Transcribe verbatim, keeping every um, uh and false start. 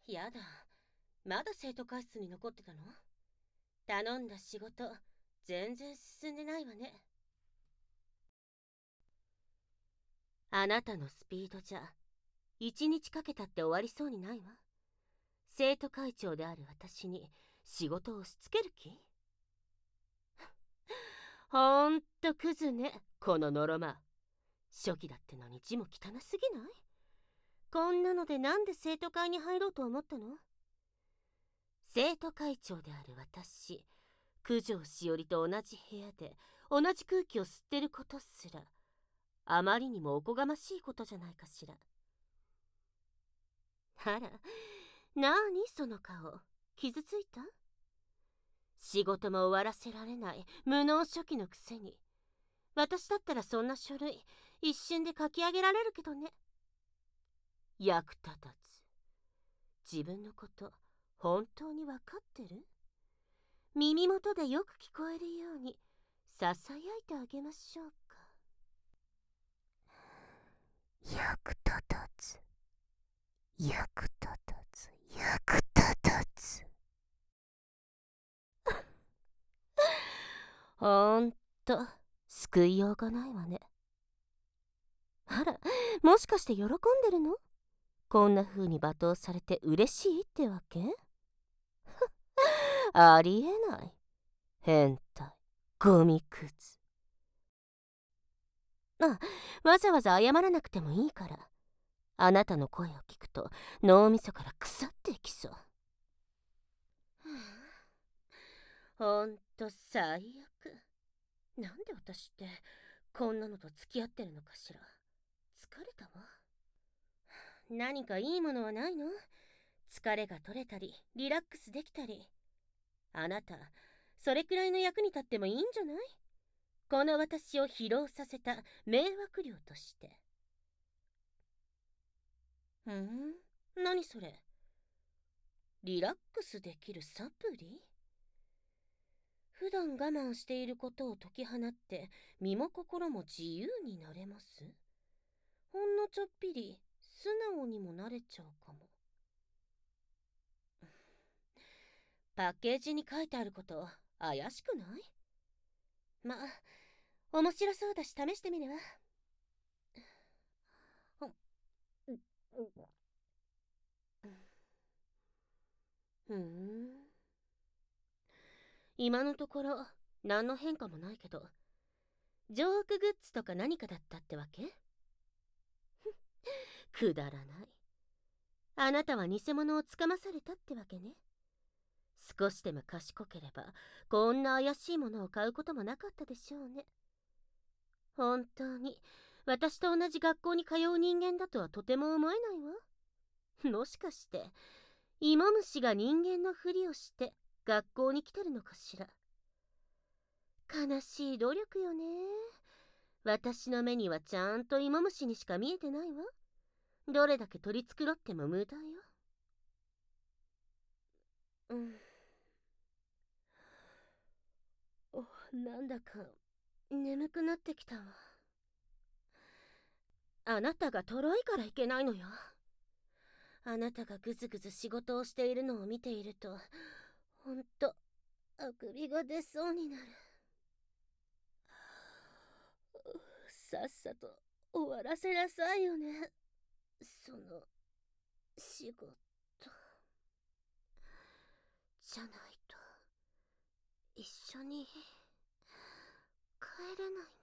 やだ。まだ生徒会室に残ってたの？頼んだ仕事、全然進んでないわね。あなたのスピードじゃ、一日かけたって終わりそうにないわ。生徒会長である私に仕事を押し付ける気？ほんとクズね、このノロマ。初期だってのに字も汚すぎない？こんなのでなんで生徒会に入ろうと思ったの？生徒会長である私、九条しおりと同じ部屋で同じ空気を吸ってることすら、あまりにもおこがましいことじゃないかしら。あら、なにその顔、傷ついた？仕事も終わらせられない無能初期のくせに、私だったらそんな書類一瞬で書き上げられるけどね。役立たず。自分のこと本当に分かってる？耳元でよく聞こえるようにささやいてあげましょうか。 役立たず、役立たず、役立たず。 ほんと救いようがないわね。あら、もしかして喜んでるの？こんな風に罵倒されて嬉しいってわけ？ありえない。変態、ゴミくず。あ、わざわざ謝らなくてもいいから。あなたの声を聞くと脳みそから腐っていきそう。ほんと最悪。なんで私ってこんなのと付き合ってるのかしら。疲れたわ。何かいいものはないの？疲れが取れたりリラックスできたり。あなたそれくらいの役に立ってもいいんじゃない？この私を疲労させた迷惑料として。ふん、何それ？リラックスできるサプリ？普段我慢していることを解き放って身も心も自由になれます？ほんのちょっぴり素直にもなれちゃうかも。パッケージに書いてあること怪しくない？ま、面白そうだし試してみるわ。ふん。今のところ何の変化もないけど、ジョークグッズとか何かだったってわけ？くだらない。あなたは偽物をつかまされたってわけね。少しでも賢ければこんな怪しいものを買うこともなかったでしょうね。本当に私と同じ学校に通う人間だとはとても思えないわ。もしかして芋虫が人間のふりをして学校に来てるのかしら。悲しい努力よね。私の目にはちゃんと芋虫にしか見えてないわ。どれだけ取り繕っても無駄よ。うん。お、なんだか眠くなってきたわ。あなたがとろいからいけないのよ。あなたがぐずぐず仕事をしているのを見ていると、ほんとあくびが出そうになる。さっさと終わらせなさいよね、その仕事。じゃないと一緒に帰れないの。